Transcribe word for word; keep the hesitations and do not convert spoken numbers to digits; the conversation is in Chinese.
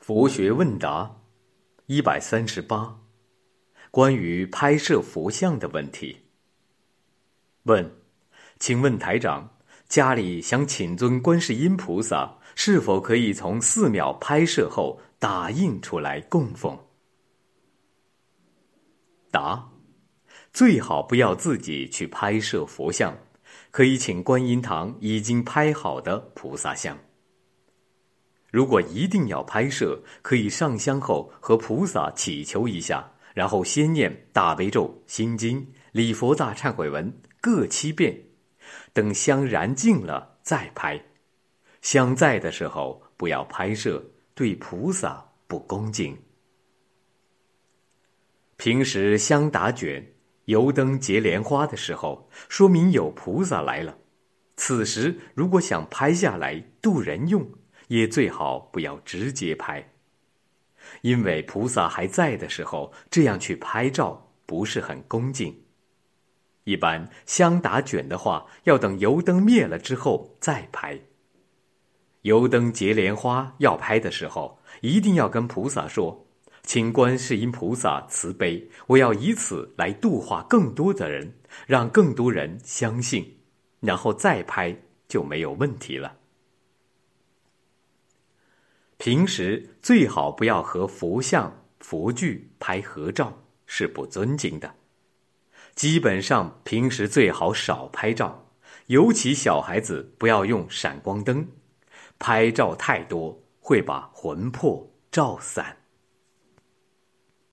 佛学问答一百三十八，关于拍摄佛像的问题。问：请问台长，家里想请尊观世音菩萨，是否可以从寺庙拍摄后打印出来供奉？答：最好不要自己去拍摄佛像，可以请观音堂已经拍好的菩萨像。如果一定要拍摄，可以上香后和菩萨祈求一下，然后先念大悲咒、心经、礼佛大忏悔文各七遍，等香燃尽了再拍。香在的时候不要拍摄，对菩萨不恭敬。平时香打卷、油灯结莲花的时候，说明有菩萨来了。此时如果想拍下来度人用，也最好不要直接拍，因为菩萨还在的时候，这样去拍照不是很恭敬。一般香打卷的话，要等油灯灭了之后再拍。油灯结莲花要拍的时候，一定要跟菩萨说：请观世音菩萨慈悲，我要以此来度化更多的人，让更多人相信，然后再拍就没有问题了。平时最好不要和佛像、佛具拍合照，是不尊敬的。基本上平时最好少拍照，尤其小孩子不要用闪光灯，拍照太多会把魂魄照散。